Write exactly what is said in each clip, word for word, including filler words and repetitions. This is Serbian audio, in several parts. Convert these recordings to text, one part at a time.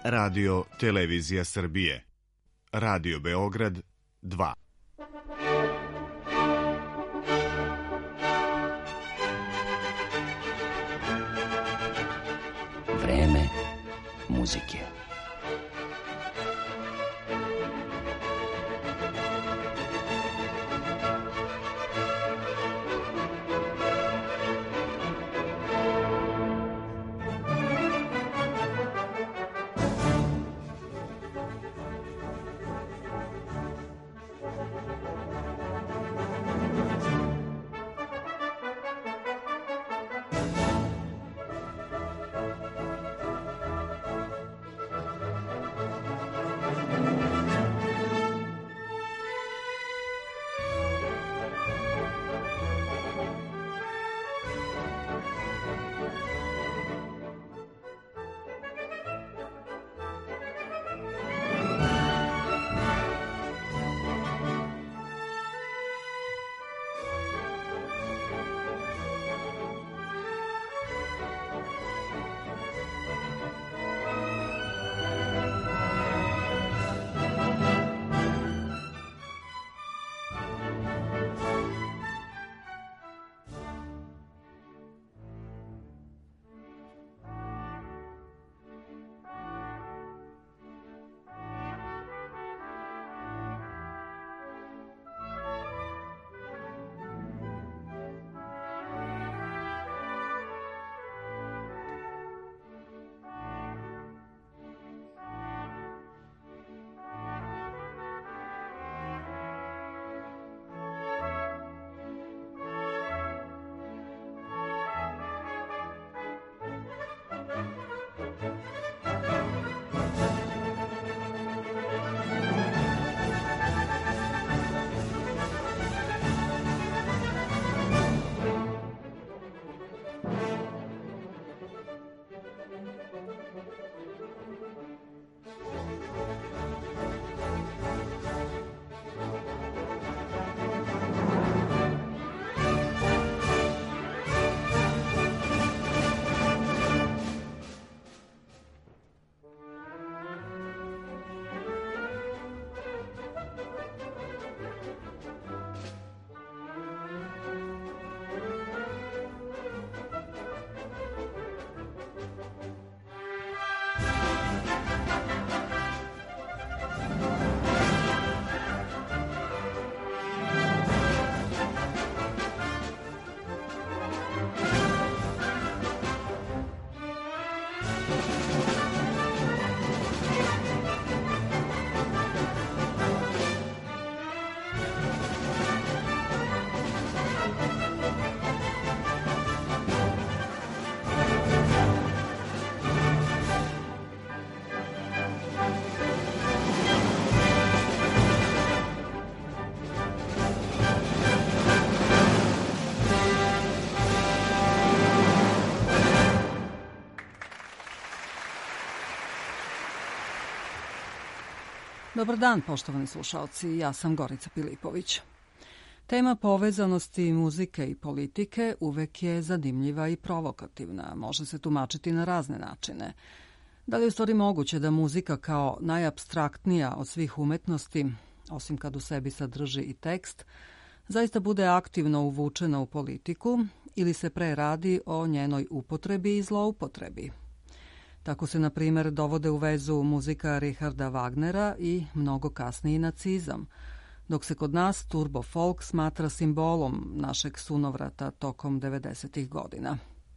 Radio Televizija Srbije. Radio Beograd dva. Vreme muzike. Dobar dan, poštovani slušalci, ja sam Gorica Pilipović. Tema povezanosti muzike i politike uvek je zanimljiva i provokativna, može se tumačiti na razne načine. Da li je u stvari moguće da muzika kao najapstraktnija od svih umetnosti, osim kad u sebi sadrži i tekst, zaista bude aktivno uvučena u politiku ili se pre radi o njenoj upotrebi i zloupotrebi? Tako se, na primjer, dovode u vezu muzika Richarda Wagnera i mnogo kasniji nacizam, dok se kod nas turbo folk smatra simbolom našeg sunovrata tokom devedesetih godina.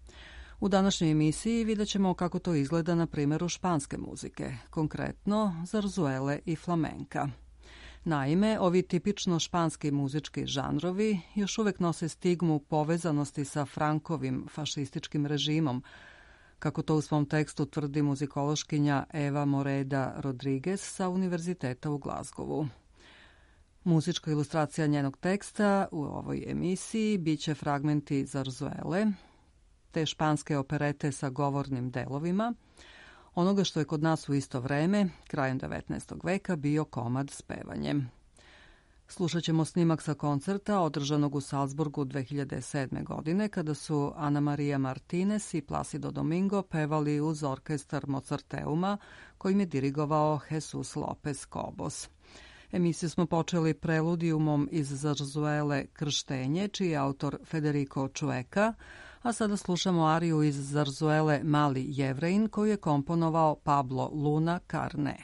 U današnjoj emisiji vidjet ćemo kako to izgleda na primjeru španske muzike, konkretno zarzuele i flamenka. Naime, ovi tipično španski muzički žanrovi još uvek nose stigmu povezanosti sa Frankovim fašističkim režimom, kako to u svom tekstu tvrdi muzikološkinja Eva Moreda Rodriguez sa Univerziteta u Glazgovu. Muzička ilustracija njenog teksta u ovoj emisiji biće fragmenti zarzuele, te španske operete sa govornim delovima, onoga što je kod nas u isto vreme, krajem devetnaestog veka, bio komad s pevanjem. Slušat ćemo snimak sa koncerta održanog u Salzburgu dve hiljade sedme. godine kada su Ana Maria Martinez i Placido Domingo pevali uz orkestar Mozarteuma kojim je dirigovao Jesus Lopez Cobos. Emisiju smo počeli preludijumom iz Zarzuele Krštenje, čiji je autor Federico Čueka, a sada slušamo ariju iz Zarzuele Mali Jevrejin koju je komponovao Pablo Luna Carne.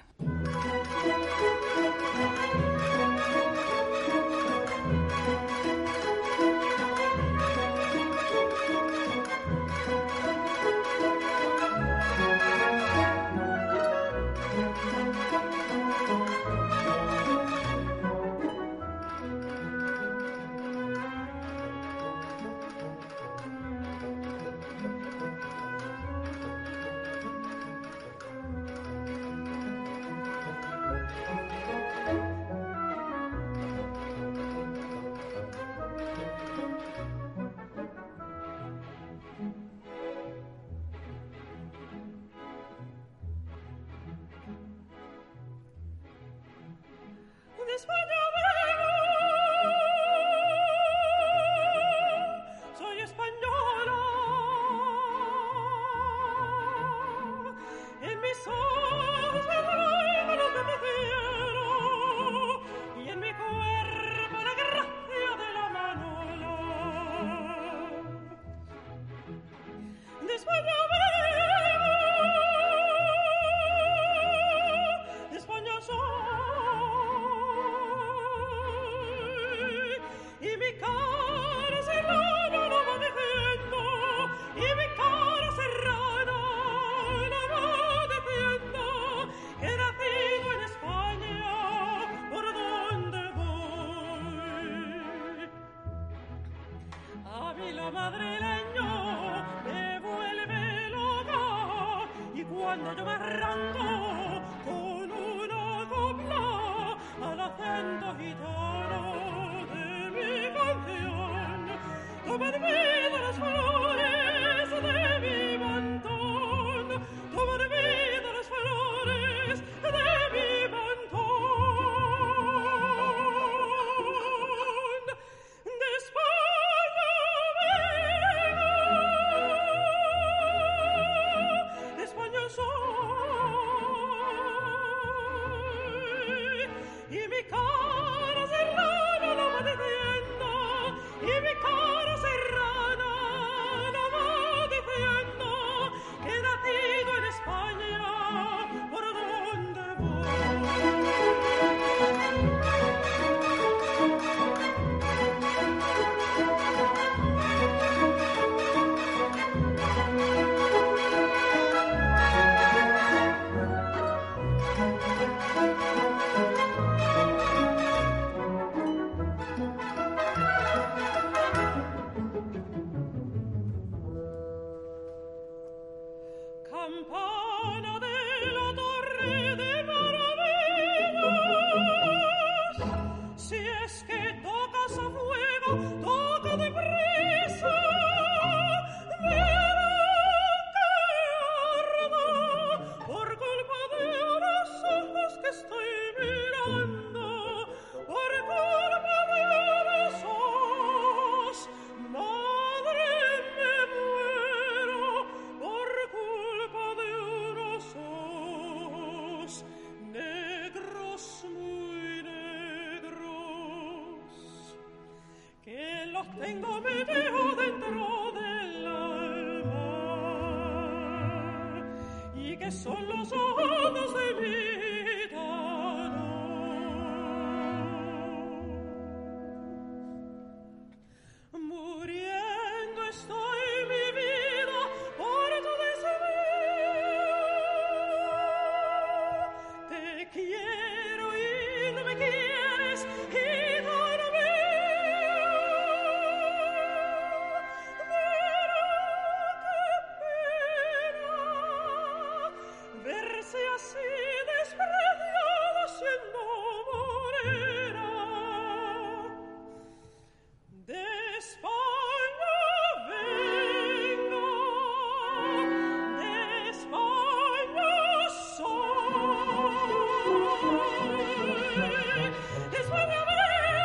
This one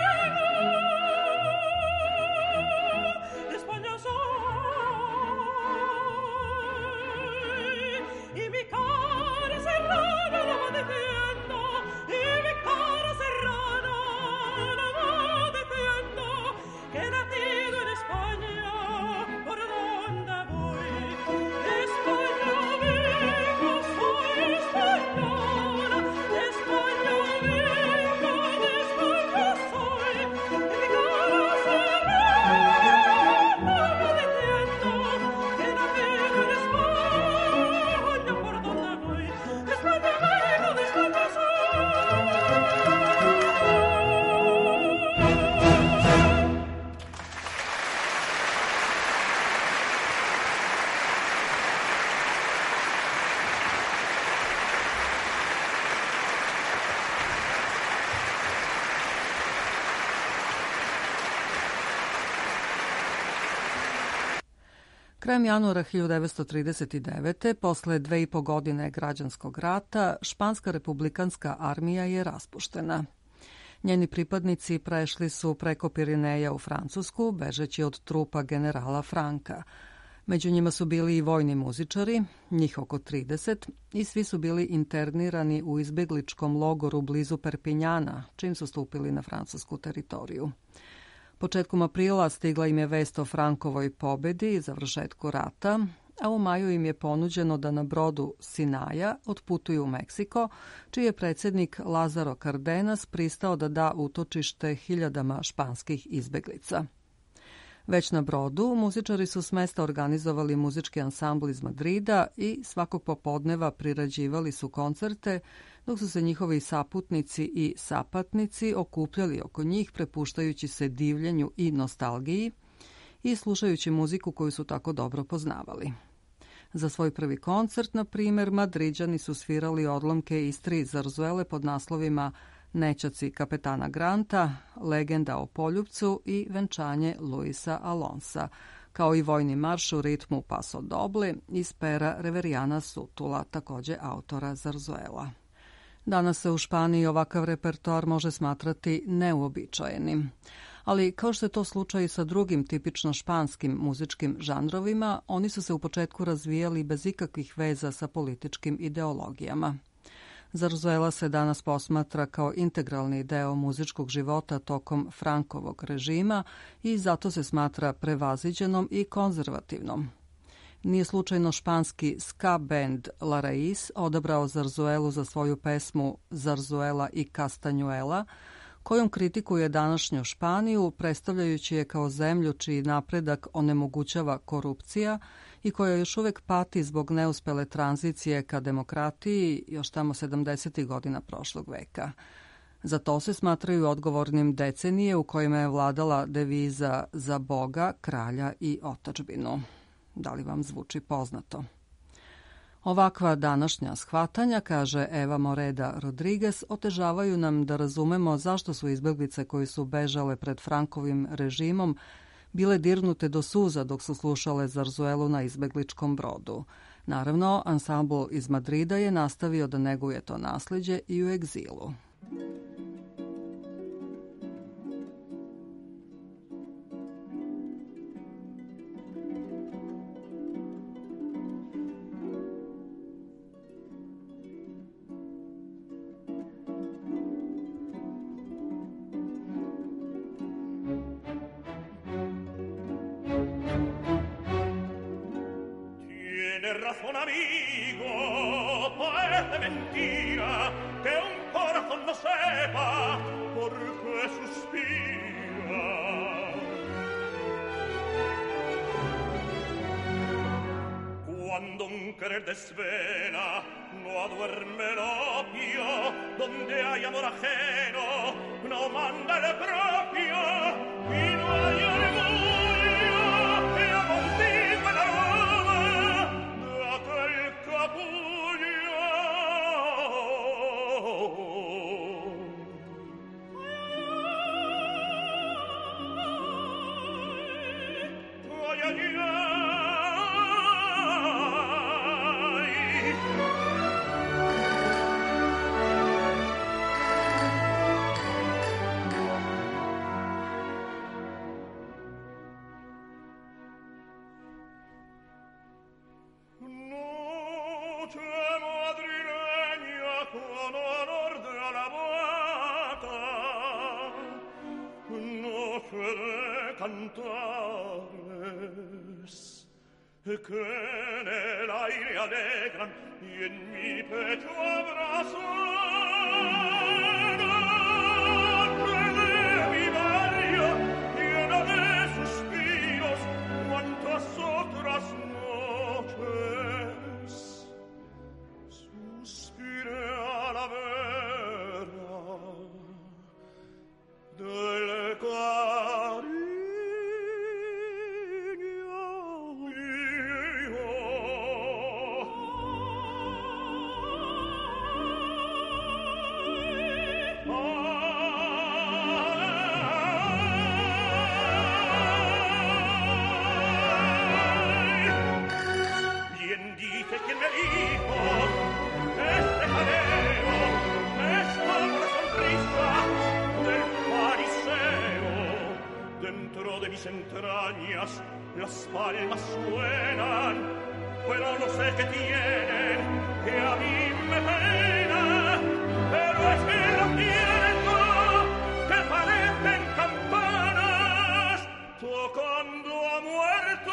Krajem januara hiljadu devetsto trideset devete. posle dve i po godine građanskog rata, Španska republikanska armija je raspuštena. Njeni pripadnici prešli su preko Pirineja u Francusku, bežeći od trupa generala Franka. Među njima su bili i vojni muzičari, njih oko trideset, i svi su bili internirani u izbegličkom logoru blizu Perpinjana, čim su stupili na francusku teritoriju. Početkom aprila stigla im je vest o Frankovoj pobedi i završetku rata, a u maju im je ponuđeno da na brodu Sinaja otputuju u Meksiko, čiji je predsjednik Lazaro Cardenas pristao da da utočište hiljadama španskih izbeglica. Već na brodu muzičari su s mesta organizovali muzički ansambl iz Madrida i svakog popodneva prirađivali su koncerte, dok su se njihovi saputnici i sapatnici okupljali oko njih, prepuštajući se divljenju i nostalgiji i slušajući muziku koju su tako dobro poznavali. Za svoj prvi koncert, na primjer, Madriđani su svirali odlomke iz tri zarzuele pod naslovima Nećaci kapetana Granta, Legenda o Poljupcu i Venčanje Luisa Alonsa, kao i vojni marš u ritmu Paso Doble iz pera Reverijana Sutula, također autora zarzuela. Danas se u Španiji ovakav repertoar može smatrati neuobičajenim. Ali kao što je to slučaj sa drugim tipično španskim muzičkim žanrovima, oni su se u početku razvijali bez ikakvih veza sa političkim ideologijama. Zarzuela se danas posmatra kao integralni deo muzičkog života tokom Frankovog režima i zato se smatra prevaziđenom i konzervativnom. Nije slučajno španski ska band La Raiz odabrao zarzuelu za svoju pesmu Zarzuela i Castañuela, kojom kritikuje današnju Španiju, predstavljajući je kao zemlju čiji napredak onemogućava korupcija i koja još uvek pati zbog neuspele tranzicije ka demokratiji još tamo sedamdesetih godina prošlog veka. Za to se smatraju odgovornim decenije u kojima je vladala deviza za Boga, kralja i otadžbinu. Da li vam zvuči poznato? Ovakva današnja shvatanja, kaže Eva Moreda Rodriguez, otežavaju nam da razumemo zašto su izbeglice koji su bežale pred Frankovim režimom bile dirnute do suza dok su slušale zarzuelu na izbegličkom brodu. Naravno, ansambl iz Madrida je nastavio da neguje to nasleđe i u egzilu. Razón, amigo, parece mentira que un corazón no sepa por qué suspira. Cuando un querer desvela, no duerme el opio, donde hay amor ajeno, no manda el propio, y no hay orgullo que amontigue el aroma de aquel capullo. Ay, ay, ay, ay. Cantares que en el aire alegran y en mi pecho abrazan de mi barrio llena de suspiros cuantas otras noches suspiré a la vera del cariño. Oh mis entrañas las palmas suenan, pero no sé qué tienen, que a mí me pena, pero es el viento que parecen campanas tocando a muerto.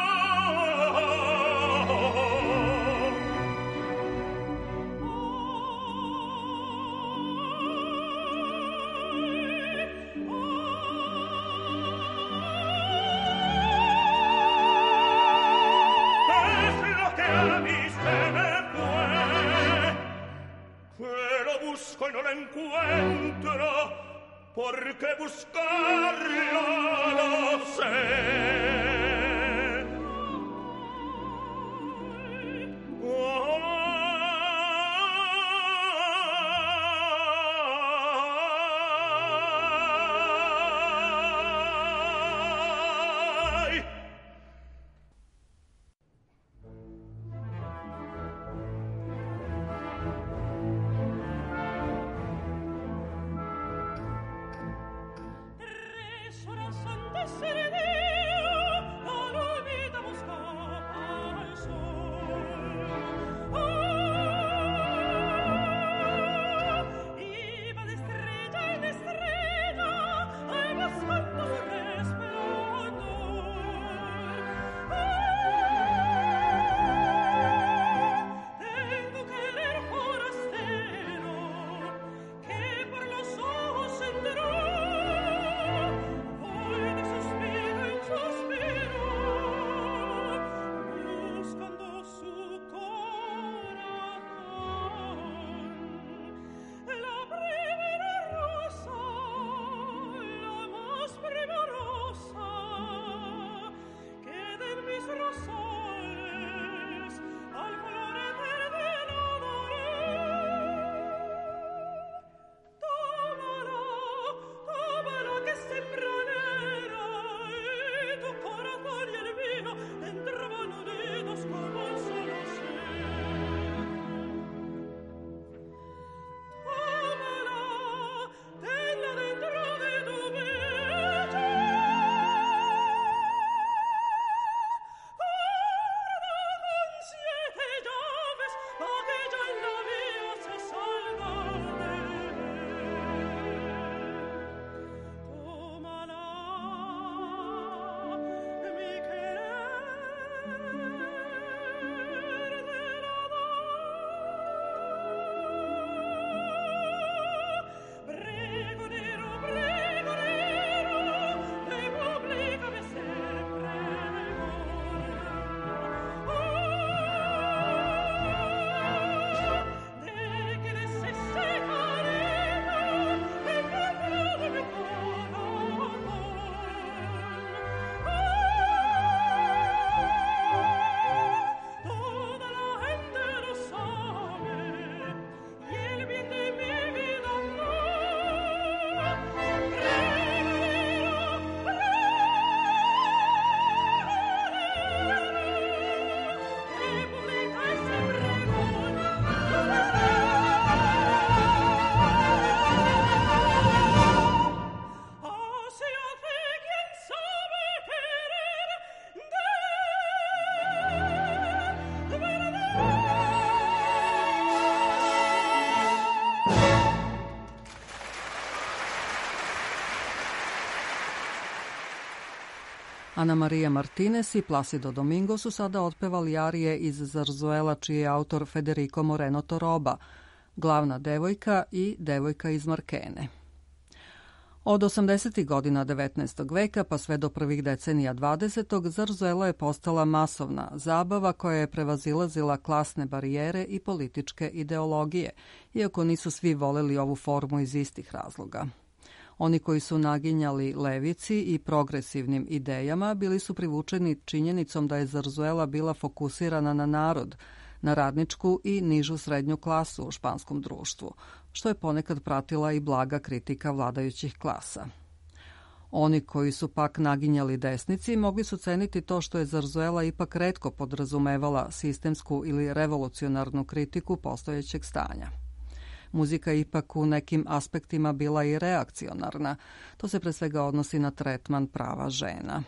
Busco y no la encuentro, porque buscarla no sé. Ay. Ana Maria Martinez i Placido Domingo su sada otpevali arije iz Zarzuela, čiji je autor Federico Moreno Toroba, Glavna devojka i Devojka iz Markene. Od osamdesetih godina devetnaestog veka pa sve do prvih decenija dvadesetog Zarzuela je postala masovna zabava koja je prevazilazila klasne barijere i političke ideologije, iako nisu svi voleli ovu formu iz istih razloga. Oni koji su naginjali levici i progresivnim idejama bili su privučeni činjenicom da je Zarzuela bila fokusirana na narod, na radničku i nižu srednju klasu u španskom društvu, što je ponekad pratila i blaga kritika vladajućih klasa. Oni koji su pak naginjali desnici mogli su ceniti to što je Zarzuela ipak retko podrazumevala sistemsku ili revolucionarnu kritiku postojećeg stanja. Muzika je ipak u nekim aspektima bila i reakcionarna. To se pre svega odnosi na tretman prava žena.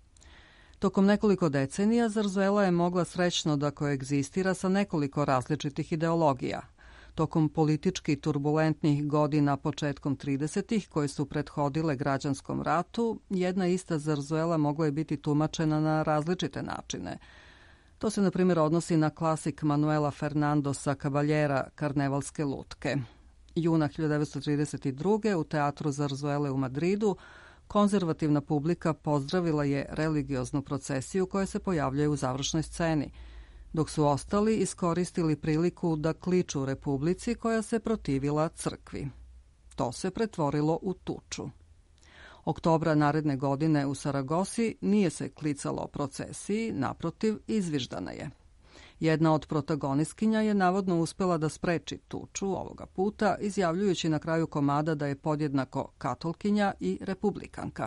Tokom nekoliko decenija Zarzuela je mogla srećno da koegzistira sa nekoliko različitih ideologija. Tokom politički turbulentnih godina početkom tridesetih koje su prethodile građanskom ratu, jedna ista Zarzuela mogla je biti tumačena na različite načine. To se, na primjer, odnosi na klasik Manuela Fernandosa Caballera Karnevalske lutke. Juna hiljadu devetsto trideset druge. u teatru Zarzuele u Madridu konzervativna publika pozdravila je religioznu procesiju koja se pojavljuje u završnoj sceni, dok su ostali iskoristili priliku da kliču republici koja se protivila crkvi. To se pretvorilo u tuču. Oktobra naredne godine u Saragosi nije se klicalo o procesiji, naprotiv, izviždana je. Jedna od protagonistkinja je navodno uspela da spreči tuču ovoga puta, izjavljujući na kraju komada da je podjednako katolkinja i republikanka.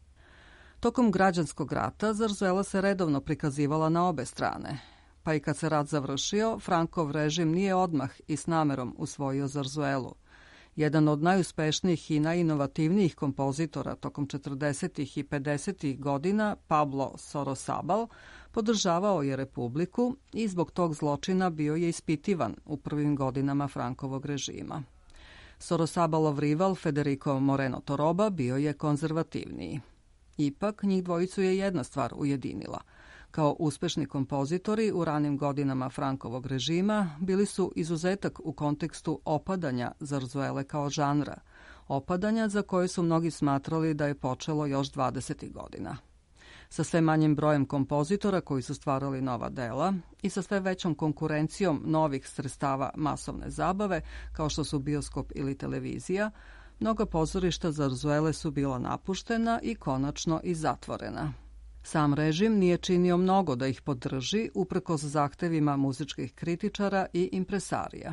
Tokom građanskog rata Zarzuela se redovno prikazivala na obe strane, pa i kad se rat završio, Frankov režim nije odmah i s namerom usvojio Zarzuelu. Jedan od najuspešnijih i najinovativnijih kompozitora tokom četrdesetih i pedesetih godina, Pablo Sorosabal, podržavao je republiku i zbog tog zločina bio je ispitivan u prvim godinama Frankovog režima. Sorosabalov rival Federico Moreno Toroba bio je konzervativniji. Ipak, njih dvojicu je jedna stvar ujedinila. Kao uspešni kompozitori u ranim godinama Frankovog režima bili su izuzetak u kontekstu opadanja Zarzuele kao žanra, opadanja za koje su mnogi smatrali da je počelo još dvadesetih godina. Sa sve manjim brojem kompozitora koji su stvarali nova dela i sa sve većom konkurencijom novih sredstava masovne zabave, kao što su bioskop ili televizija, mnoga pozorišta Zarzuele su bila napuštena i konačno i zatvorena. Sam režim nije činio mnogo da ih podrži, uprkos zahtevima muzičkih kritičara i impresarija.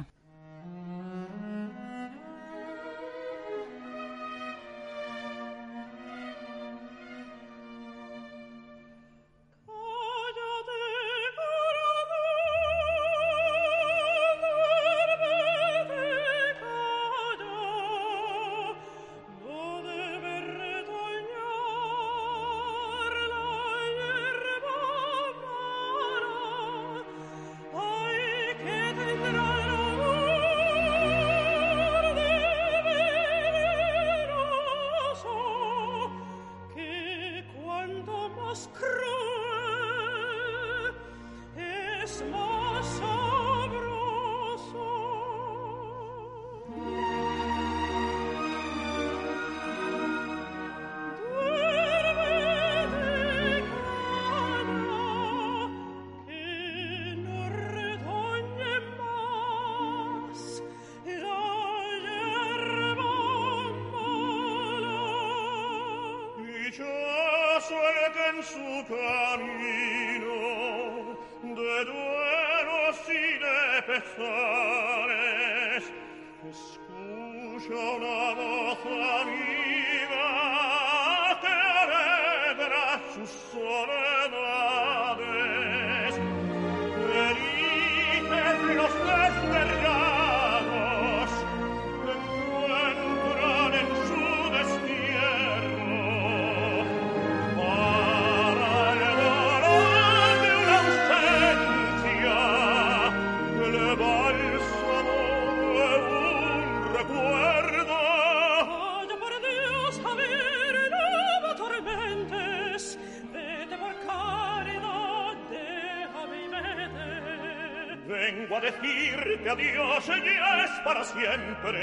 Vengo a decirte adiós y es para siempre.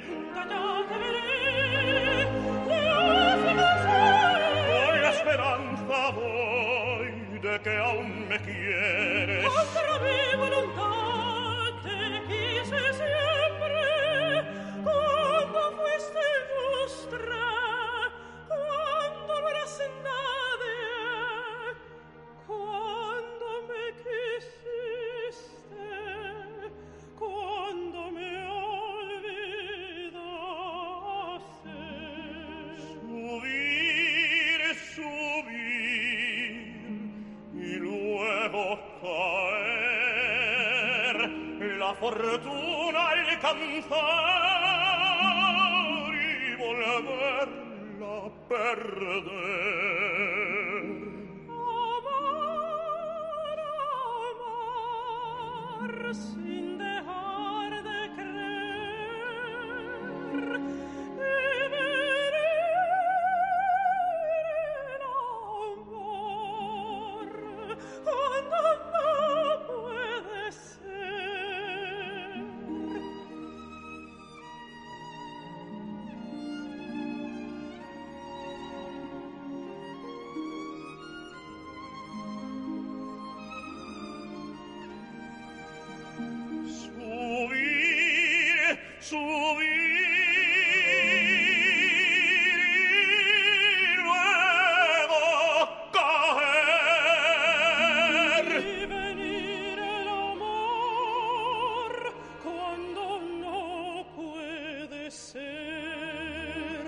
Con la esperanza voy de que aún me quieres. Contra mi voluntad te quise siempre. Cuando fuiste ilustre, cuando no eras nadie, cuando me quisiste, cuando me olvidaste. Subir, subir y luego caer. La fortuna, el cantar y volverla a perder. Amar, amar, sin dejar de creer, y ver el amor cuando no puede ser. Subir, subir y luego caer. Y venir el amor cuando no puede ser.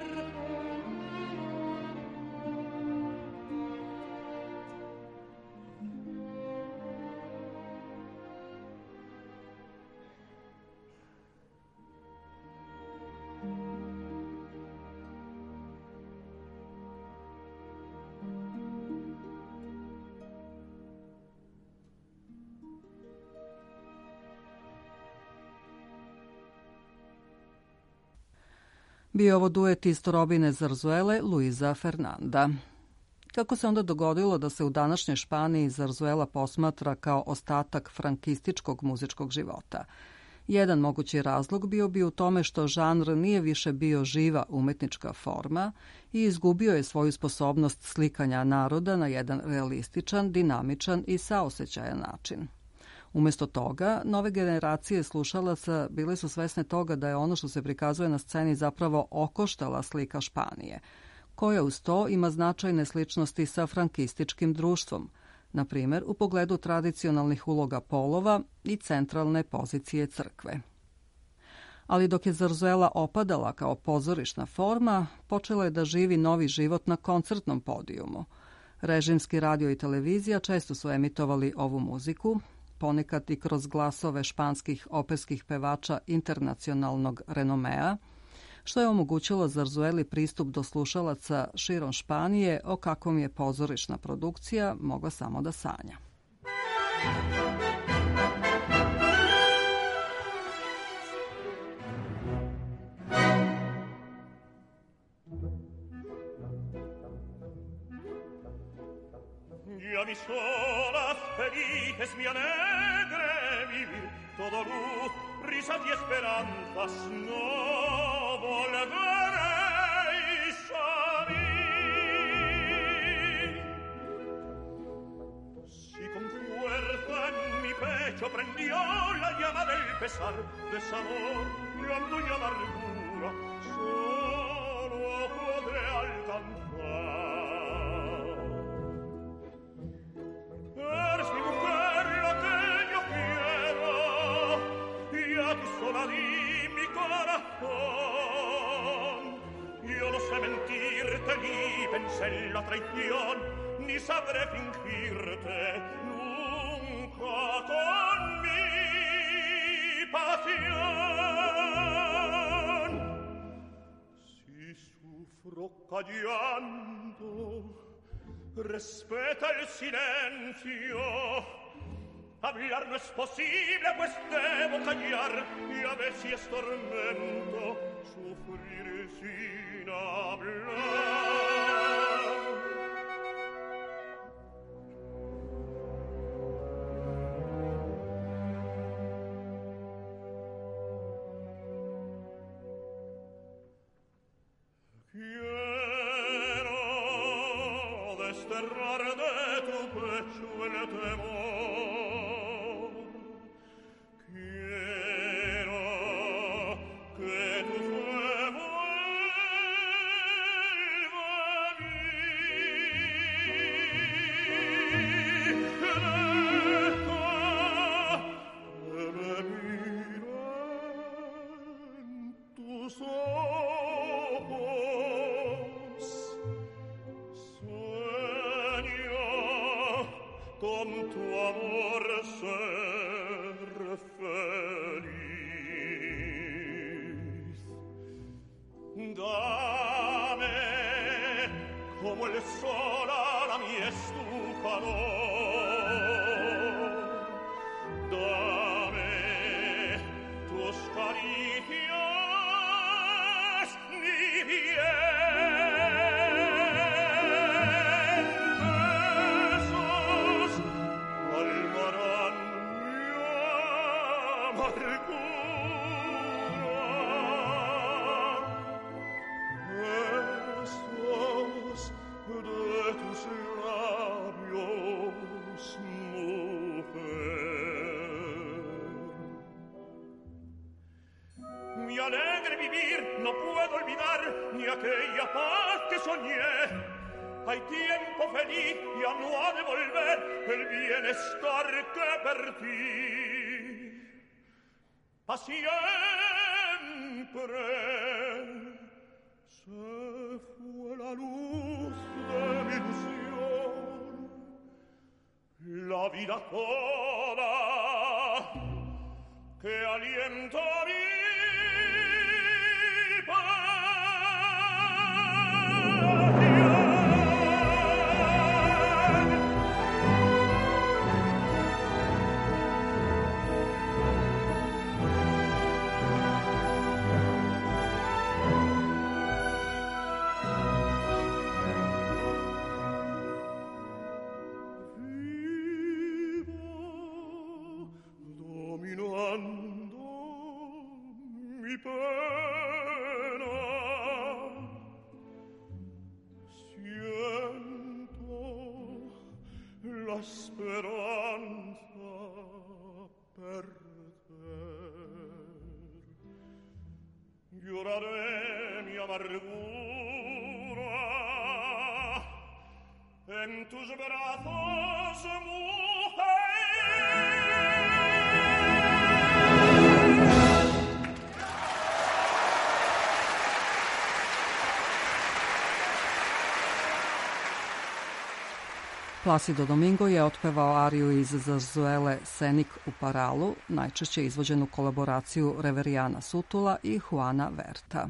Bio ovo duet iz Torobine Zarzuele, Luisa Fernanda. Kako se onda dogodilo da se u današnjoj Španiji Zarzuela posmatra kao ostatak frankističkog muzičkog života? Jedan mogući razlog bio bi u tome što žanr nije više bio živa umetnička forma i izgubio je svoju sposobnost slikanja naroda na jedan realističan, dinamičan i saosećajan način. Umjesto toga, nove generacije slušalaca bile su svesne toga da je ono što se prikazuje na sceni zapravo okoštala slika Španije, koja uz to ima značajne sličnosti sa frankističkim društvom, na primjer u pogledu tradicionalnih uloga polova i centralne pozicije crkve. Ali dok je Zarzuela opadala kao pozorišna forma, počela je da živi novi život na koncertnom podijumu. Režimski radio i televizija često su emitovali ovu muziku, ponekad i kroz glasove španskih operskih pevača internacionalnog renomea, što je omogućilo Zarzueli pristup do slušalaca širom Španije, o kakvom je pozorišna produkcija mogla samo da sanja. Y a mis horas felices mi alegre vivir, todo luz, risas y esperanzas, no volveréis a mí. Si con fuerza en mi pecho prendió la llama del pesar, desamor, llanto y amargura, solo podré alcanzar. Eres mi mujer, la que yo quiero, y a ti sola di mi corazón. Yo no sé mentirte, ni pensé en la traición, ni sabré fingirte nunca con mi pasión. Si sufro callando, respeta el silencio. Hablar no es posible, pues debo callar. Y a ver si es tormento sufrir sin hablar. Quiero desterrar de tu pecho el temor. Quiero que tu fuego vuelva a mí. Deja que me miren tus ojos. Con tu amor ser feliz. Dame como el sol a la mi estufa dolor. Dame tus caricias ni vientos calmarán mi amargura. De tus labios, mujer. Mi alegre vivir no puedo olvidar ni aquella paz que soñé. Hay tiempo feliz ya no ha de volver el bienestar que perdí. Pa' siempre se fue la luz de mi ilusión, la vida toda que alienta mi speranza perder. Lloraré mi amargura en tus brazos, mujer. Placido Domingo je otpevao ariju iz Zarzuele Senik u Paralu, najčešće izvođenu kolaboraciju Reverijana Sutula i Juana Verta.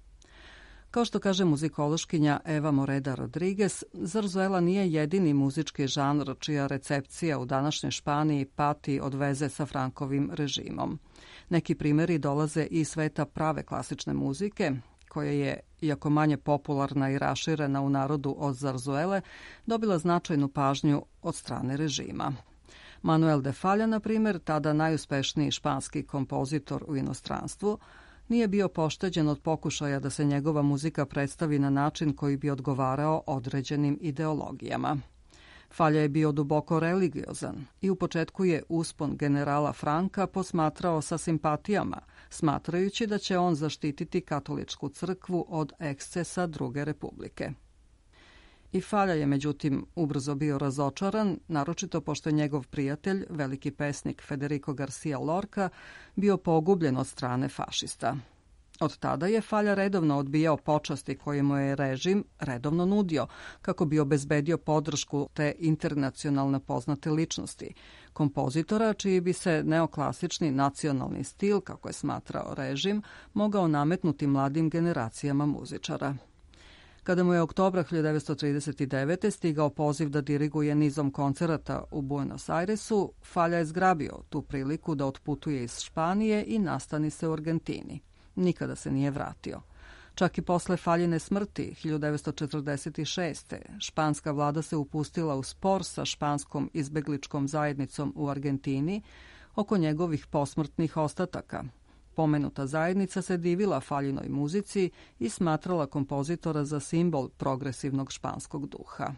Kao što kaže muzikološkinja Eva Moreda Rodriguez, zarzuela nije jedini muzički žanr čija recepcija u današnjoj Španiji pati od veze sa Frankovim režimom. Neki primjeri dolaze iz sveta prave klasične muzike, koja je, iako manje popularna i raširena u narodu od zarzuele, dobila značajnu pažnju od strane režima. Manuel de Falla, na primjer, tada najuspešniji španski kompozitor u inostranstvu, nije bio pošteđen od pokušaja da se njegova muzika predstavi na način koji bi odgovarao određenim ideologijama. Falla je bio duboko religiozan i u početku je uspon generala Franka posmatrao sa simpatijama, smatrajući da će on zaštititi katoličku crkvu od ekscesa Druge republike. I Falla je međutim ubrzo bio razočaran, naročito pošto je njegov prijatelj, veliki pesnik Federico Garcia Lorca, bio pogubljen od strane fašista. Od tada je Falla redovno odbijao počasti koje mu je režim redovno nudio, kako bi obezbedio podršku te internacionalno poznate ličnosti, kompozitora čiji bi se neoklasični nacionalni stil, kako je smatrao režim, mogao nametnuti mladim generacijama muzičara. Kada mu je oktobra hiljadu devetsto trideset devete. stigao poziv da diriguje nizom koncerata u Buenos Airesu, Falla je zgrabio tu priliku da otputuje iz Španije i nastani se u Argentini. Nikada se nije vratio. Čak i posle Falljine smrti hiljadu devetsto četrdeset šeste. španska vlada se upustila u spor sa španskom izbegličkom zajednicom u Argentini oko njegovih posmrtnih ostataka. Pomenuta zajednica se divila Falljinoj muzici i smatrala kompozitora za simbol progresivnog španskog duha.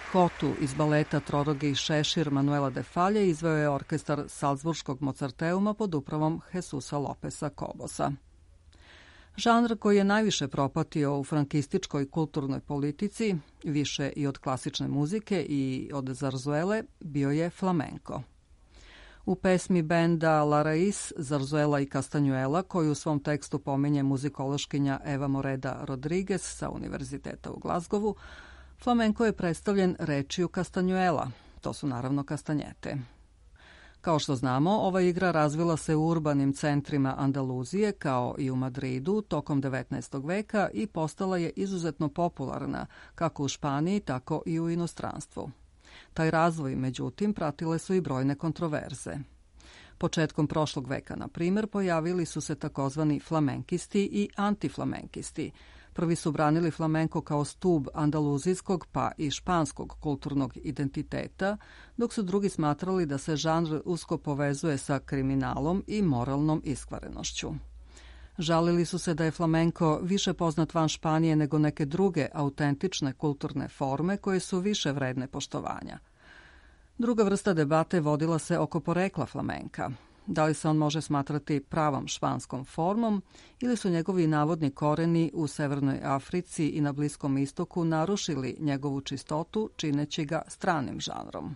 Kotu iz baleta Trorogi i šešir Manuela de Falje izveo je orkestar Salzburškog Mozarteuma pod upravom Jesusa Lopesa Kobosa. Žanr koji je najviše propatio u frankističkoj kulturnoj politici, više i od klasične muzike i od zarzuele, bio je flamenko. U pesmi benda La Rais, Zarzuela i Castañuela, koju u svom tekstu pominje muzikološkinja Eva Moreda Rodriguez sa Univerziteta u Glazgovu, flamenko je predstavljen rečju Castañuela, to su naravno kastanjete. Kao što znamo, ova igra razvila se u urbanim centrima Andaluzije, kao i u Madridu, tokom devetnaestog veka i postala je izuzetno popularna, kako u Španiji, tako i u inostranstvu. Taj razvoj, međutim, pratile su i brojne kontroverze. Početkom prošlog veka, na primjer, pojavili su se takozvani flamenkisti i antiflamenkisti. Prvi su branili flamenko kao stub andaluzijskog pa i španskog kulturnog identiteta, dok su drugi smatrali da se žanr usko povezuje sa kriminalom i moralnom iskvarenošću. Žalili su se da je flamenko više poznat van Španije nego neke druge autentične kulturne forme koje su više vredne poštovanja. Druga vrsta debate vodila se oko porekla flamenka. Da li se on može smatrati pravom španskom formom ili su njegovi navodni koreni u Severnoj Africi i na Bliskom istoku narušili njegovu čistotu, čineći ga stranim žanrom.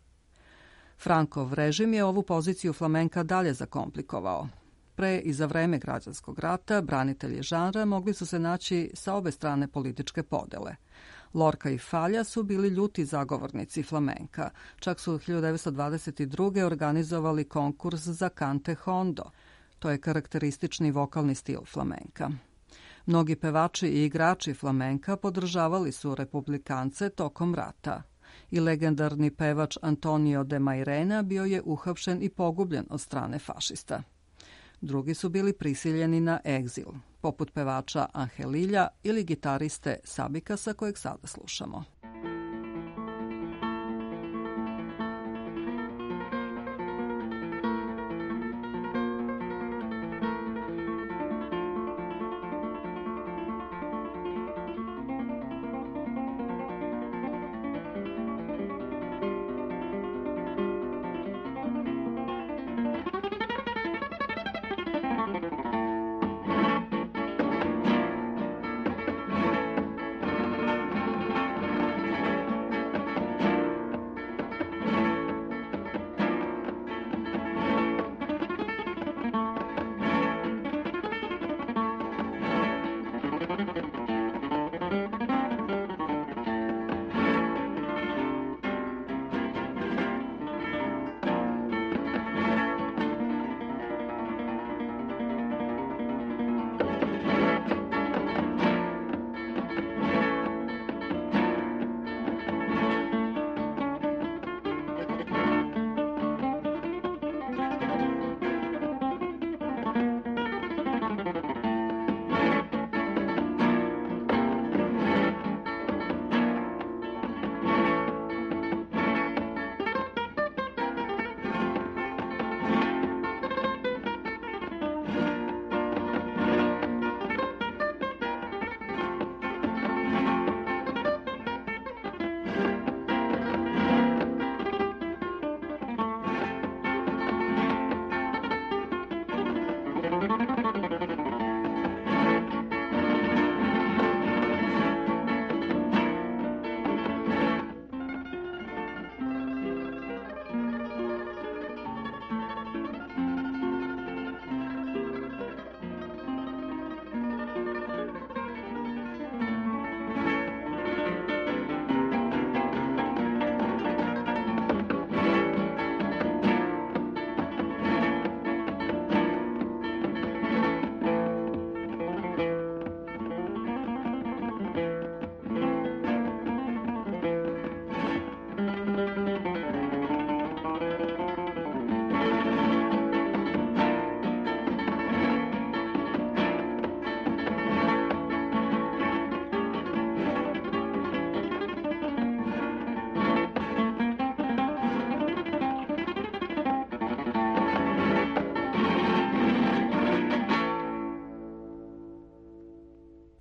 Frankov režim je ovu poziciju flamenka dalje zakomplikovao. Pre i za vreme građanskog rata branitelji žanra mogli su se naći sa obe strane političke podele. Lorca i Falja su bili ljuti zagovornici flamenka. Čak su hiljadu devetsto dvadeset druge organizovali konkurs za cante hondo. To je karakteristični vokalni stil flamenka. Mnogi pevači i igrači flamenka podržavali su republikance tokom rata. I legendarni pevač Antonio de Mairena bio je uhapšen i pogubljen od strane fašista. Drugi su bili prisiljeni na egzil, poput pevača Angelilja ili gitariste Sabikasa kojeg sada slušamo. Thank you.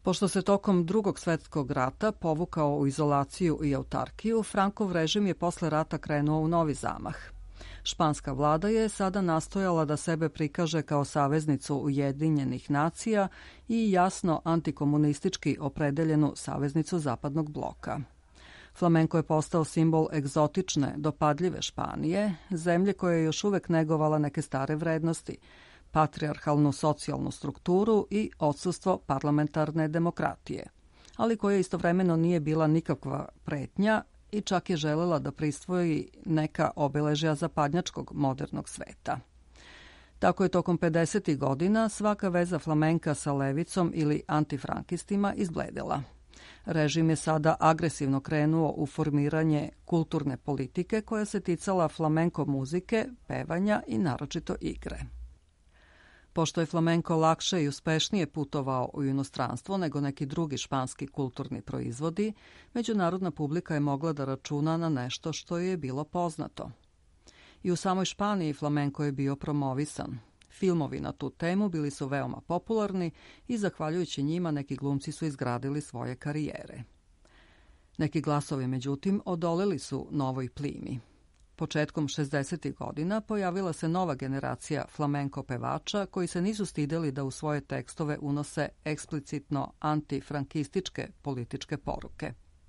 Pošto se tokom Drugog svetskog rata povukao u izolaciju i autarkiju, Frankov režim je posle rata krenuo u novi zamah. Španska vlada je sada nastojala da sebe prikaže kao saveznicu Ujedinjenih nacija i jasno antikomunistički opredeljenu saveznicu Zapadnog bloka. Flamenko je postao simbol egzotične, dopadljive Španije, zemlje koja je još uvek negovala neke stare vrednosti, patrijarhalnu socijalnu strukturu i odsustvo parlamentarne demokratije, ali koja istovremeno nije bila nikakva pretnja i čak je želela da prisvoji neka obeležja zapadnjačkog modernog sveta. Tako je tokom pedesetih godina svaka veza flamenka sa levicom ili antifrankistima izbledela. Režim je sada agresivno krenuo u formiranje kulturne politike koja se ticala flamenko muzike, pevanja i naročito igre. Pošto je flamenko lakše i uspešnije putovao u inostranstvo nego neki drugi španski kulturni proizvodi, međunarodna publika je mogla da računa na nešto što je bilo poznato. I u samoj Španiji flamenko je bio promovisan. Filmovi na tu temu bili su veoma popularni i zahvaljujući njima neki glumci su izgradili svoje karijere. Neki glasovi, međutim, odoleli su novoj plimi. Početkom šezdesetih godina pojavila se nova generacija flamenko pevača koji se nisu stideli da u svoje tekstove unose eksplicitno antifrankističke političke poruke.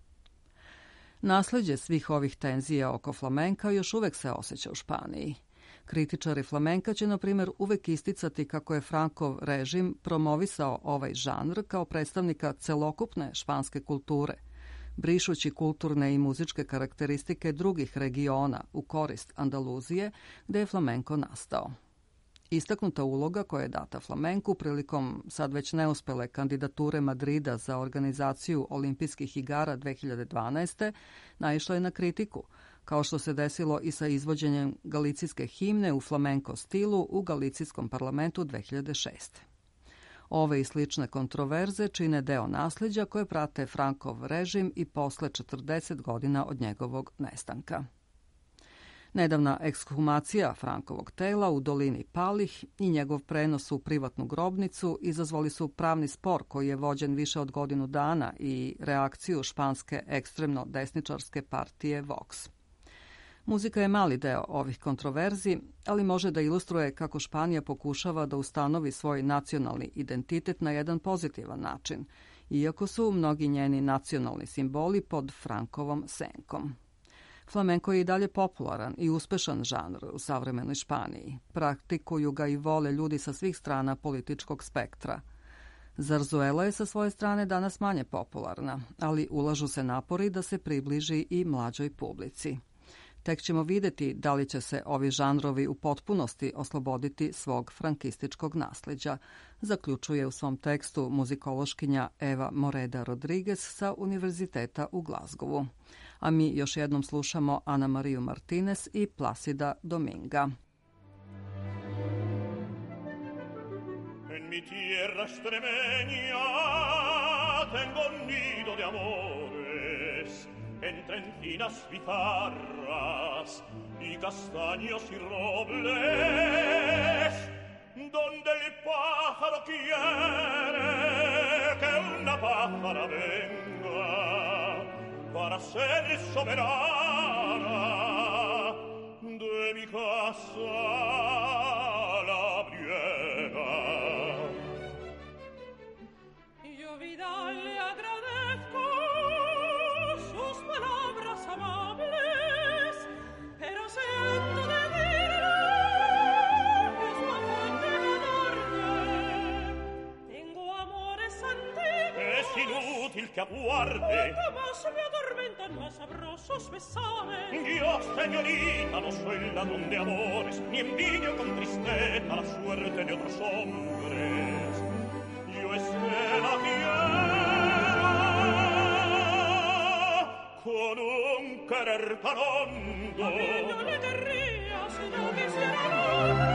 Nasleđe svih ovih tenzija oko flamenka još uvek se osjeća u Španiji. Kritičari flamenka će, na primjer, uvek isticati kako je Frankov režim promovisao ovaj žanr kao predstavnika celokupne španske kulture, brišući kulturne i muzičke karakteristike drugih regiona u korist Andaluzije, gde je flamenko nastao. Istaknuta uloga koja je data flamenku prilikom sad već neuspele kandidature Madrida za organizaciju olimpijskih igara dve hiljade dvanaeste. naišla je na kritiku, kao što se desilo i sa izvođenjem galicijske himne u flamenko stilu u galicijskom parlamentu dve hiljade šeste. Ove i slične kontroverze čine deo nasleđa koje prate Frankov režim i posle četrdeset godina od njegovog nestanka. Nedavna ekshumacija Frankovog tela u dolini Palih i njegov prenos u privatnu grobnicu izazvali su pravni spor koji je vođen više od godinu dana i reakciju španske ekstremno desničarske partije Vox. Muzika je mali deo ovih kontroverzi, ali može da ilustruje kako Španija pokušava da ustanovi svoj nacionalni identitet na jedan pozitivan način, iako su mnogi njeni nacionalni simboli pod Frankovom senkom. Flamenko je i dalje popularan i uspešan žanr u savremenoj Španiji. Praktikuju ga i vole ljudi sa svih strana političkog spektra. Zarzuela je sa svoje strane danas manje popularna, ali ulažu se napori da se približi i mlađoj publici. Tek ćemo videti da li će se ovi žanrovi u potpunosti osloboditi svog frankističkog nasleđa, zaključuje u svom tekstu muzikološkinja Eva Moreda Rodriguez sa Univerziteta u Glazgovu. A mi još jednom slušamo Ana Mariju Martinez i Plácida Dominga. En mi tierra extremeña tengo un nido de amores, entre encinas bizarras y castaños y robles, donde el pájaro quiere que una pájara venga para ser soberana de mi casa la briega. Yo vida le agradezco sus palabras amables, pero siento decirle que es una fuente de amarme. Tengo amores antiguos. Es inútil que aguarde. Cuanto más me atormentan más sabrosos besares. Yo, señorita, no soy ladrón de amores, ni envidio con tristeza la suerte de otros hombres. Yo es que la quiero con un querer tan hondo. A mí no le querría si no quisiera amarte.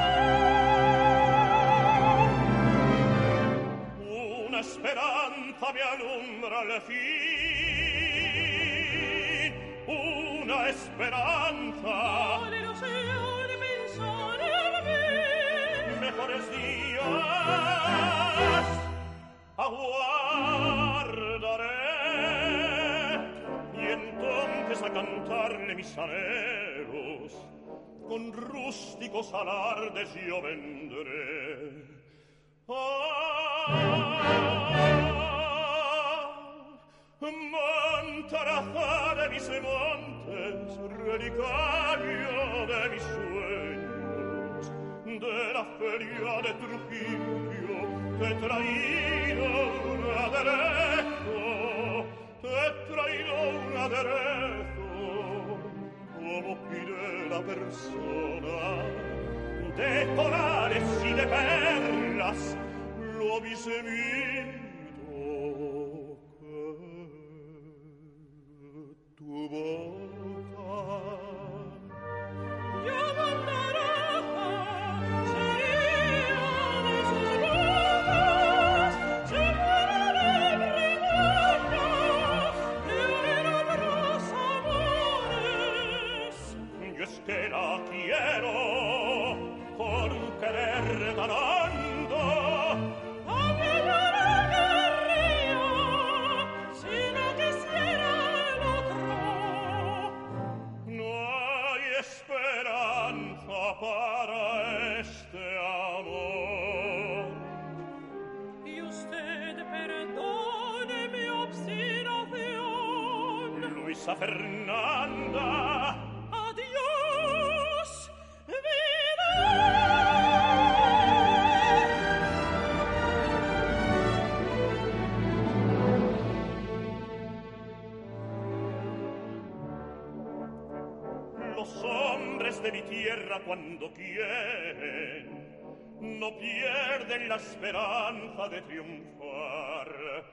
Una esperanza me alumbra al fin, una esperanza. Con ilusión de pensar en mí. Mejores días aguardan. guardaré y entonces a cantarle mis anhelos con rústicos alardes yo vendré. Ah, Montaraza de mis montes, relicario de mis sueños, de la feria de Trujillo, te he traído un aderezo, te he traído un aderezo, como pide la persona, de corales y de perlas, lo mismito que tu boca. Yo Montaraza sería de sus bocas, si fuera libre boca, de otros amores. Yo es que la quiero con querer tan hondo, Aunque yo no querría, si no quisiera el otro. no hay esperanza para este amor. Y usted perdone mi obstinación. Luisa Fernanda, Adiós, vida. los hombres de mi tierra cuando quieren no pierden la esperanza de triunfar.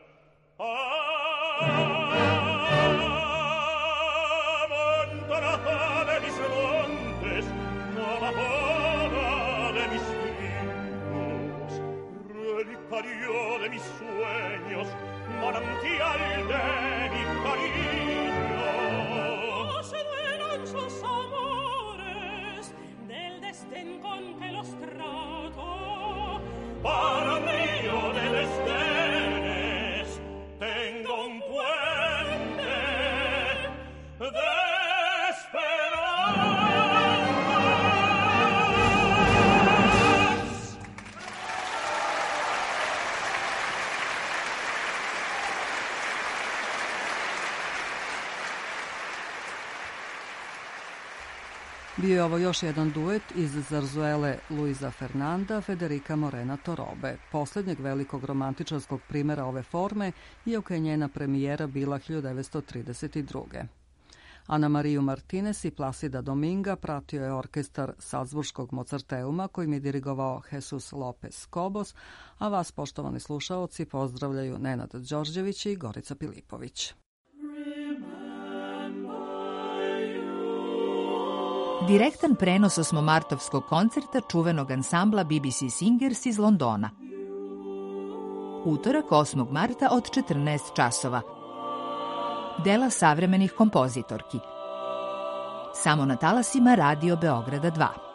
Ah, Montaraza de mis montes, amapola de mis ríos, relicario de mis sueños, manantial de mi cariño. Os duelan sus amores del desdén con que los trato. Para un río de desdenes tengo un puente de esperanzas. Bio je ovo još jedan duet iz zarzuele Luisa Fernanda, Federica Morena Torobe, posljednjeg velikog romantičarskog primjera ove forme, iako je njena premijera bila hiljadu devetsto trideset druge. Ana Mariju Martinez i Plasida Dominga pratio je orkestar Salzburškog Mozarteuma kojim je dirigovao Jesus Lopez Cobos, a vas, poštovani slušaoci, pozdravljaju Nenad Đorđević i Gorica Pilipović. Direktan prenos osmomartovskog koncerta čuvenog ansambla B B C Singers iz Londona. Utorak osmog marta od četrnaest časova. Dela savremenih kompozitorki. Samo na talasima Radio Beograda dva.